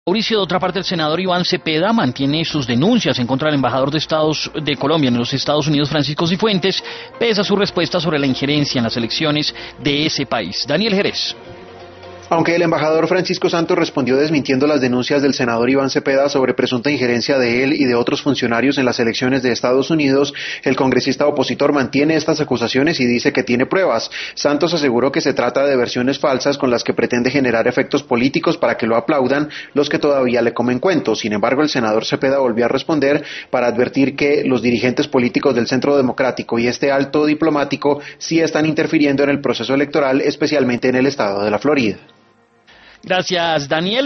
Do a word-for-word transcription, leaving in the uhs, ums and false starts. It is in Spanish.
Mauricio, de otra parte, el senador Iván Cepeda mantiene sus denuncias en contra del embajador de Estados de Colombia en los Estados Unidos, Francisco Cifuentes, pese a su respuesta sobre la injerencia en las elecciones de ese país. Daniel Jerez. Aunque el embajador Francisco Santos respondió desmintiendo las denuncias del senador Iván Cepeda sobre presunta injerencia de él y de otros funcionarios en las elecciones de Estados Unidos, el congresista opositor mantiene estas acusaciones y dice que tiene pruebas. Santos aseguró que se trata de versiones falsas con las que pretende generar efectos políticos para que lo aplaudan los que todavía le comen cuentos. Sin embargo, el senador Cepeda volvió a responder para advertir que los dirigentes políticos del Centro Democrático y este alto diplomático sí están interfiriendo en el proceso electoral, especialmente en el estado de la Florida. Gracias, Daniel.